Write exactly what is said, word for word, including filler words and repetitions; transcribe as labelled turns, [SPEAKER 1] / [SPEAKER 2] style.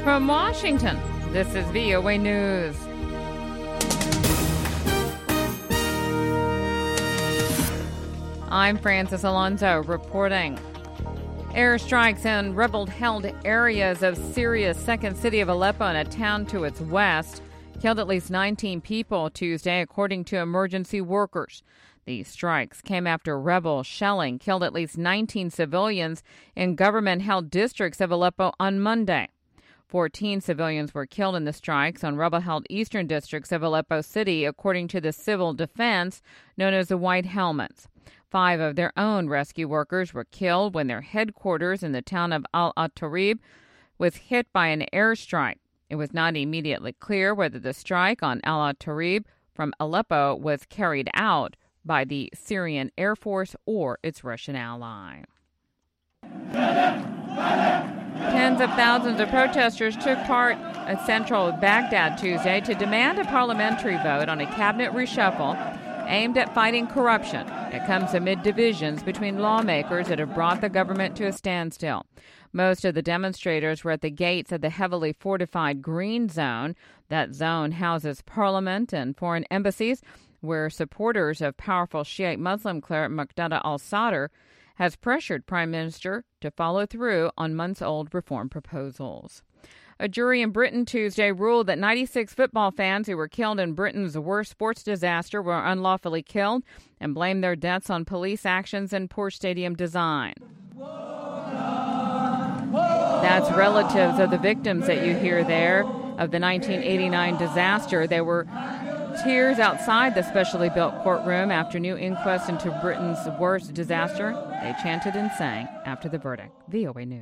[SPEAKER 1] From Washington, this is V O A News. I'm Francis Alonso reporting. Airstrikes in rebel-held areas of Syria's second city of Aleppo and a town to its west killed at least nineteen people Tuesday, according to emergency workers. These strikes came after rebel shelling killed at least nineteen civilians in government-held districts of Aleppo on Monday. Fourteen civilians were killed in the strikes on rebel-held eastern districts of Aleppo City, according to the civil defense known as the White Helmets. Five of their own rescue workers were killed when their headquarters in the town of Al-Atarib was hit by an airstrike. It was not immediately clear whether the strike on Al-Atarib from Aleppo was carried out by the Syrian Air Force or its Russian ally. Tens of thousands of protesters took part at central Baghdad Tuesday to demand a parliamentary vote on a cabinet reshuffle aimed at fighting corruption. It comes amid divisions between lawmakers that have brought the government to a standstill. Most of the demonstrators were at the gates of the heavily fortified Green Zone. That zone houses parliament and foreign embassies, where supporters of powerful Shiite Muslim cleric Muqtada al-Sadr has pressured Prime Minister to follow through on months-old reform proposals. A jury in Britain Tuesday ruled that ninety-six football fans who were killed in Britain's worst sports disaster were unlawfully killed and blamed their deaths on police actions and poor stadium design. That's relatives of the victims that you hear there of the nineteen eighty-nine disaster. There were tears outside the specially built courtroom after new inquest into Britain's worst disaster. They chanted and sang after the verdict. V O A News.